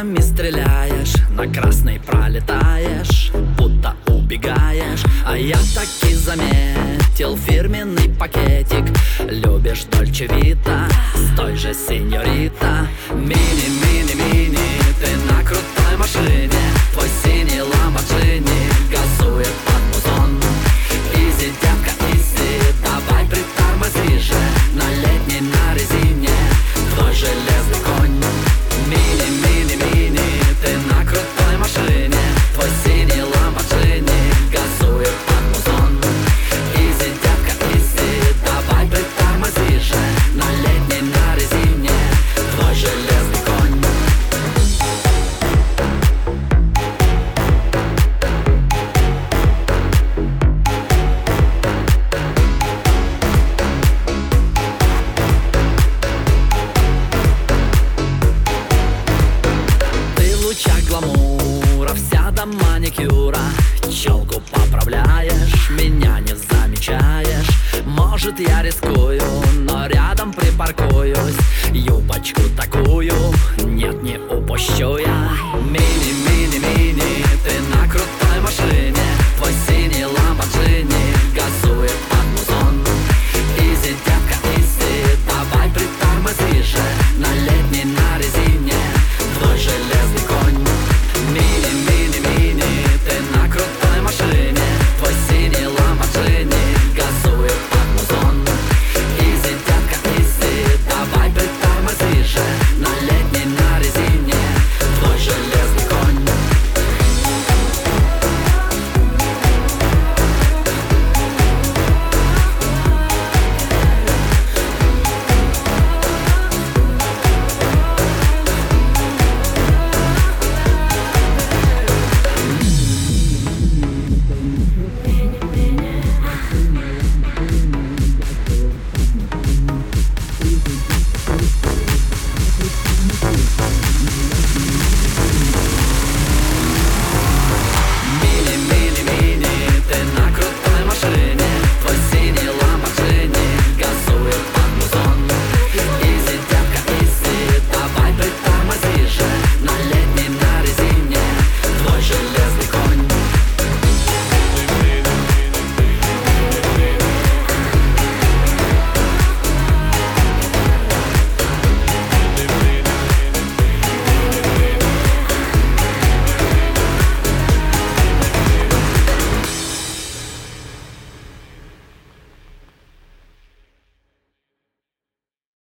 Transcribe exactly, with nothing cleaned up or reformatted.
фарами стреляешь, на красный пролетаешь, будто убегаешь. А я таки заметил фирменный пакетик. Любишь Дольче Вита с той же сеньорита. Мини, мини, мини, ты на крутой машине. Твой синий ламборджини газует под музон. Изи, девка, изи, давай притормози же. На летней, на резине твой железный конь. Мини, мини, мини, ты на крутой машине. Твой синий ламборджини газует под музон. Изи, девка, изи, давай притормози же. На летней, на резине твой железный конь. Гламура, вся до маникюра. Челку поправляешь, меня не замечаешь. Может, я рискую, но рядом припаркуюсь. Юбочку такую, нет, не упущу я.